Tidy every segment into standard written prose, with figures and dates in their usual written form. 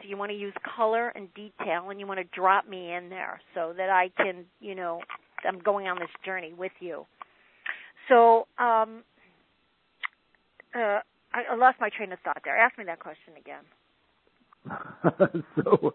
you want to use color and detail, and you want to drop me in there so that I can, I'm going on this journey with you. So I lost my train of thought there. Ask me that question again.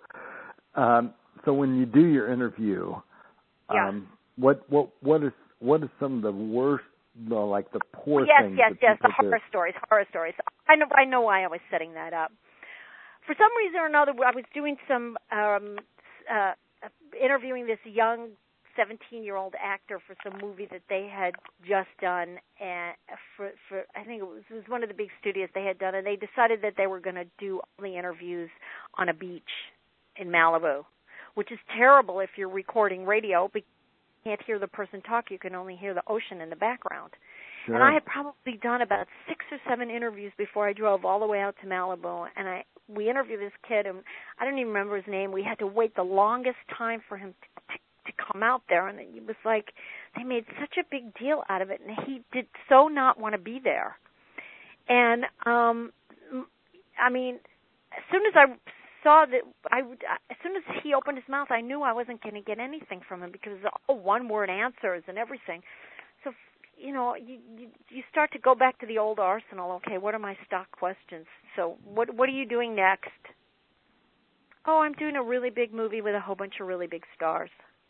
So when you do your interview, what is some of the worst, like the poor things? Yes, the horror stories. I know why I was setting that up. For some reason or another, I was doing some interviewing this young 17-year-old actor for some movie that they had just done, and for I think it was one of the big studios they had done, and they decided that they were going to do all the interviews on a beach in Malibu, which is terrible if you're recording radio because you can't hear the person talk. You can only hear the ocean in the background. Sure. And I had probably done about 6 or 7 interviews before I drove all the way out to Malibu, and we interviewed this kid, and I don't even remember his name. We had to wait the longest time for him to come out there, and it was like they made such a big deal out of it, and he did so not want to be there. And I mean, as soon as I saw that, as soon as he opened his mouth, I knew I wasn't going to get anything from him because it was all one-word answers and everything. So you start to go back to the old arsenal. Okay, what are my stock questions? So what are you doing next? Oh, I'm doing a really big movie with a whole bunch of really big stars.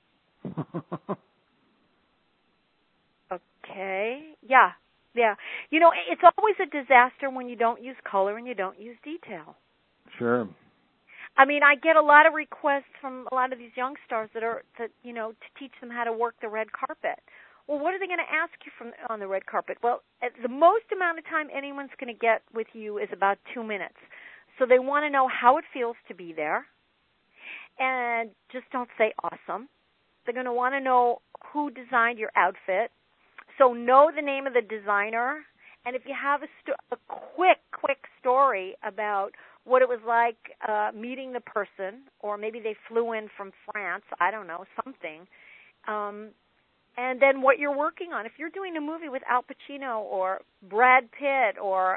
Okay. Yeah. It's always a disaster when you don't use color and you don't use detail. Sure. I mean, I get a lot of requests from a lot of these young stars to teach them how to work the red carpet. Well, what are they going to ask you on the red carpet? Well, the most amount of time anyone's going to get with you is about 2 minutes. So they want to know how it feels to be there. And just don't say awesome. They're going to want to know who designed your outfit. So know the name of the designer. And if you have a quick story about what it was like meeting the person, or maybe they flew in from France, I don't know, something. And then what you're working on. If you're doing a movie with Al Pacino or Brad Pitt or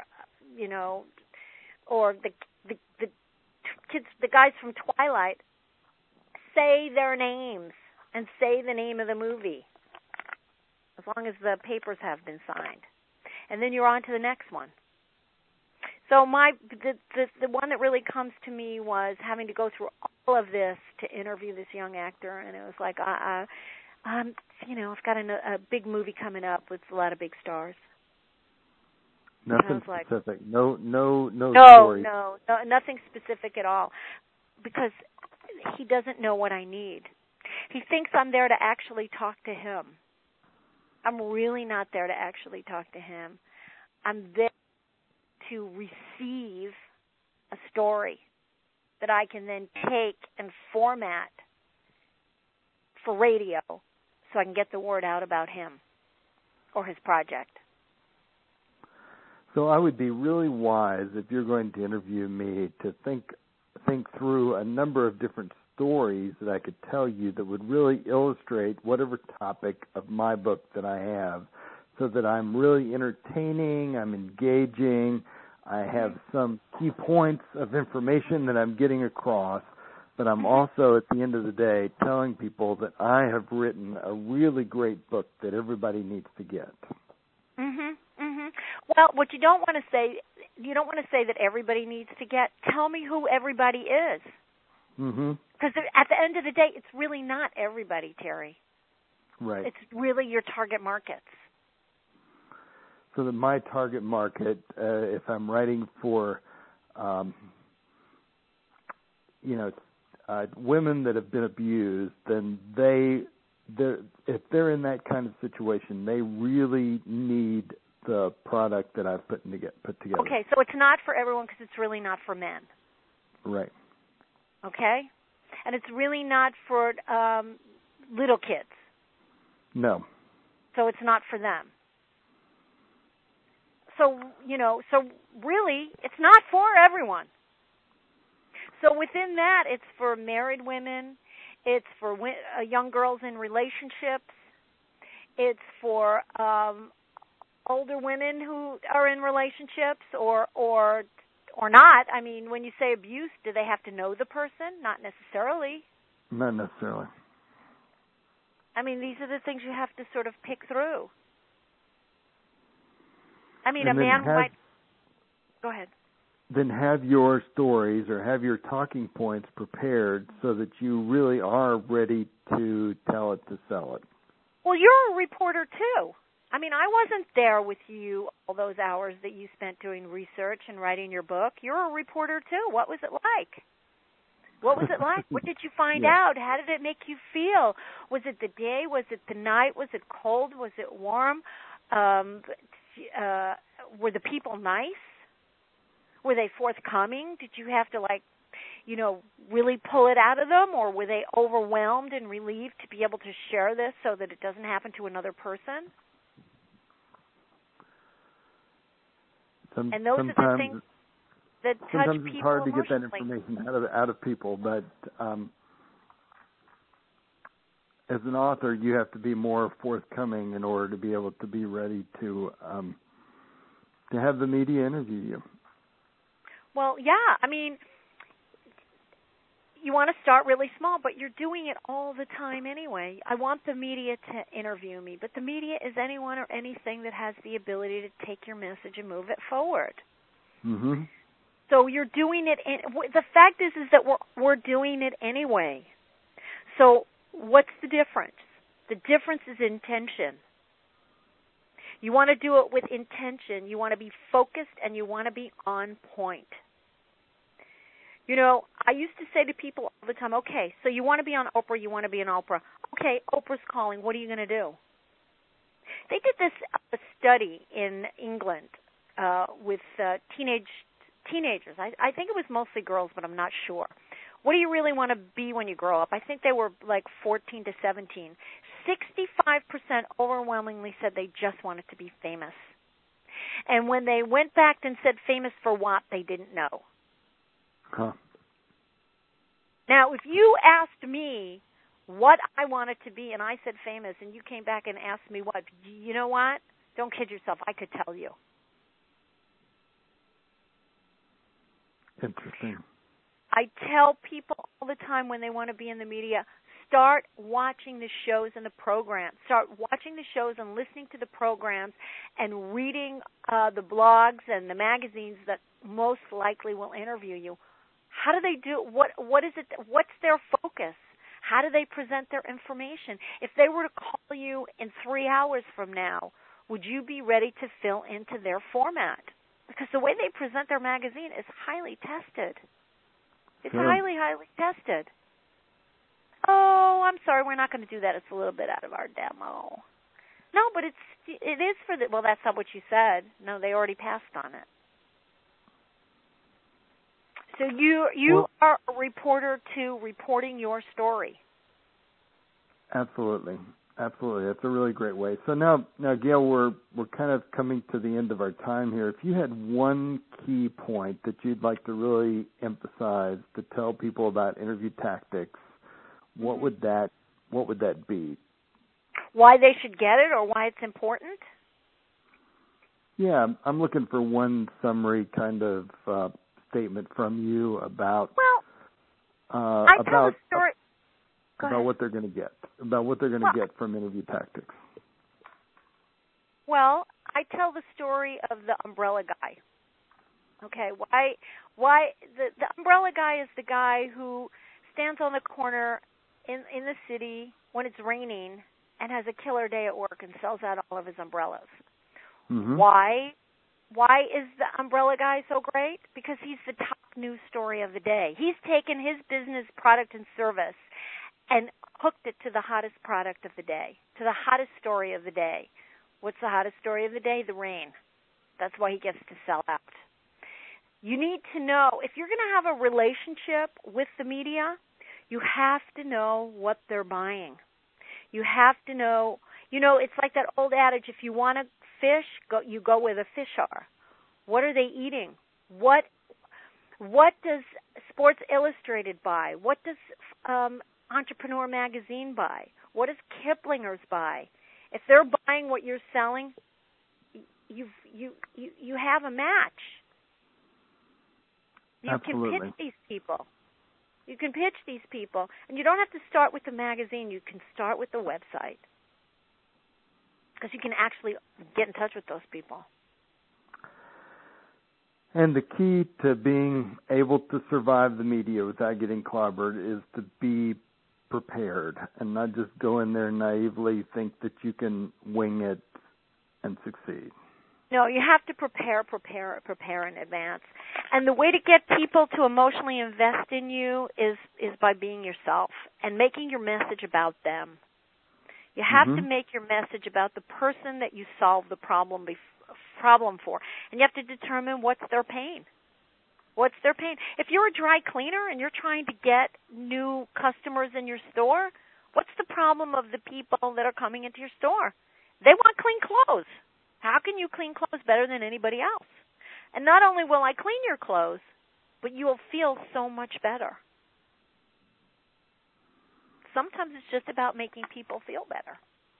the kids, the guys from Twilight, say their names and say the name of the movie, as long as the papers have been signed. And then you're on to the next one. So the one that really comes to me was having to go through all of this to interview this young actor, and it was like, I've got a big movie coming up with a lot of big stars. Nothing specific. No story. No, nothing specific at all, because he doesn't know what I need. He thinks I'm there to actually talk to him. I'm really not there to actually talk to him. I'm there to receive a story that I can then take and format for radio so I can get the word out about him or his project. So I would be really wise, if you're going to interview me, to think through a number of different stories that I could tell you that would really illustrate whatever topic of my book that I have, so that I'm really entertaining, I'm engaging, I have some key points of information that I'm getting across, but I'm also, at the end of the day, telling people that I have written a really great book that everybody needs to get. Well, what you don't want to say that everybody needs to get. Tell me who everybody is. Because at the end of the day, it's really not everybody, Terry. Right. It's really your target markets. So that my target market, if I'm writing for, women that have been abused, then if they're in that kind of situation, they really need the product that I've put together. Okay, so it's not for everyone because it's really not for men. Right. Okay? And it's really not for little kids. No. So it's not for them. So really, it's not for everyone. So within that, it's for married women. It's for young girls in relationships. It's for older women who are in relationships, or or not. I mean, when you say abuse, do they have to know the person? Not necessarily. Not necessarily. I mean, these are the things you have to sort of pick through. I mean, and a man might... Go ahead. Then have your stories or have your talking points prepared so that you really are ready to tell it, to sell it. Well, you're a reporter, too. I mean, I wasn't there with you all those hours that you spent doing research and writing your book. You're a reporter, too. What was it like? What was it like? What did you find out? How did it make you feel? Was it the day? Was it the night? Was it cold? Was it warm? Were the people nice? Were they forthcoming? Did you have to, really pull it out of them? Or were they overwhelmed and relieved to be able to share this so that it doesn't happen to another person? And those are the things that touch people sometimes it's hard to get that emotionally. information out of people, but as an author, you have to be more forthcoming in order to be able to be ready to have the media interview you. Well, yeah. I mean, you want to start really small, but you're doing it all the time anyway. I want the media to interview me, but the media is anyone or anything that has the ability to take your message and move it forward. Mm-hmm. So you're doing it. The fact is that we're doing it anyway. So what's the difference? The difference is intention. You want to do it with intention. You want to be focused and you want to be on point. You know, I used to say to people all the time, okay, so you want to be on Oprah, you want to be on Oprah. Okay, Oprah's calling. What are you going to do? They did this study in England with teenagers. I think it was mostly girls, but I'm not sure. What do you really want to be when you grow up? I think they were like 14 to 17. 65% overwhelmingly said they just wanted to be famous. And when they went back and said famous for what, they didn't know. Huh. Now, if you asked me what I wanted to be and I said famous and you came back and asked me what, you know what? Don't kid yourself. I could tell you. Interesting. I tell people all the time when they want to be in the media, start watching the shows and the programs. Start watching the shows and listening to the programs and reading the blogs and the magazines that most likely will interview you. How do they do? What is it? What's their focus? How do they present their information? If they were to call you in 3 hours from now, would you be ready to fill into their format? Because the way they present their magazine is highly tested. It's highly, highly tested. Oh, I'm sorry, we're not going to do that. It's a little bit out of our demo. No, but it is for the. Well, that's not what you said. No, they already passed on it. So you are a reporter to reporting your story. Absolutely. That's a really great way. So now, Gail, we're kind of coming to the end of our time here. If you had one key point that you'd like to really emphasize to tell people about interview tactics, what would that be? Why they should get it, or why it's important? Yeah, I'm looking for one summary kind of statement from you about I tell a story. About what they're going to get, get from interview tactics. Well, I tell the story of the umbrella guy. Okay, why the umbrella guy is the guy who stands on the corner in the city when it's raining and has a killer day at work and sells out all of his umbrellas. Mm-hmm. Why is the umbrella guy so great? Because he's the top news story of the day. He's taken his business, product, and service and hooked it to the hottest product of the day, to the hottest story of the day. What's the hottest story of the day? The rain. That's why he gets to sell out. You need to know, if you're going to have a relationship with the media, you have to know what they're buying. You have to know, it's like that old adage, if you want to fish, you go where the fish are. What are they eating? What does Sports Illustrated buy? What does Entrepreneur Magazine buy? What does Kiplinger's buy? If they're buying what you're selling, you have a match. You Absolutely. can pitch these people. You can pitch these people. And you don't have to start with the magazine. You can start with the website. Because you can actually get in touch with those people. And the key to being able to survive the media without getting clobbered is to be prepared and not just go in there naively think that you can wing it and succeed. No, you have to prepare in advance. And the way to get people to emotionally invest in you is by being yourself and making your message about them. You have to make your message about the person that you solve the problem for. And you have to determine what's their pain. What's their pain? If you're a dry cleaner and you're trying to get new customers in your store, what's the problem of the people that are coming into your store? They want clean clothes. How can you clean clothes better than anybody else? And not only will I clean your clothes, but you will feel so much better. Sometimes it's just about making people feel better.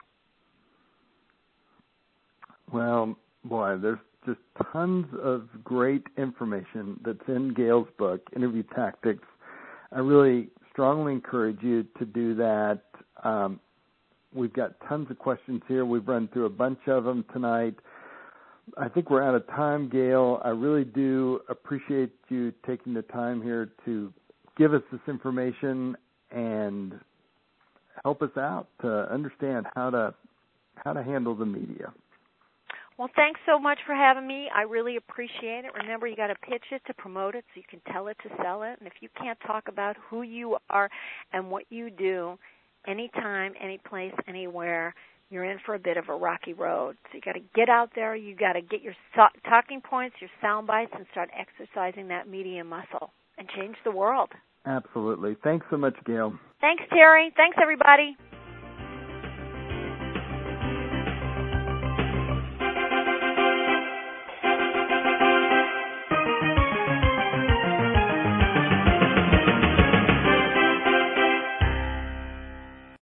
Well, boy, there's just tons of great information that's in Gail's book, Interview Tactics. I really strongly encourage you to do that. We've got tons of questions here. We've run through a bunch of them tonight. I think we're out of time, Gail. I really do appreciate you taking the time here to give us this information and help us out to understand how to handle the media. Well, thanks so much for having me. I really appreciate it. Remember, you got to pitch it to promote it so you can tell it to sell it. And if you can't talk about who you are and what you do anytime, any place, anywhere, you're in for a bit of a rocky road. So you got to get out there. You got to get your talking points, your sound bites, and start exercising that media muscle and change the world. Absolutely. Thanks so much, Gail. Thanks, Terry. Thanks, everybody.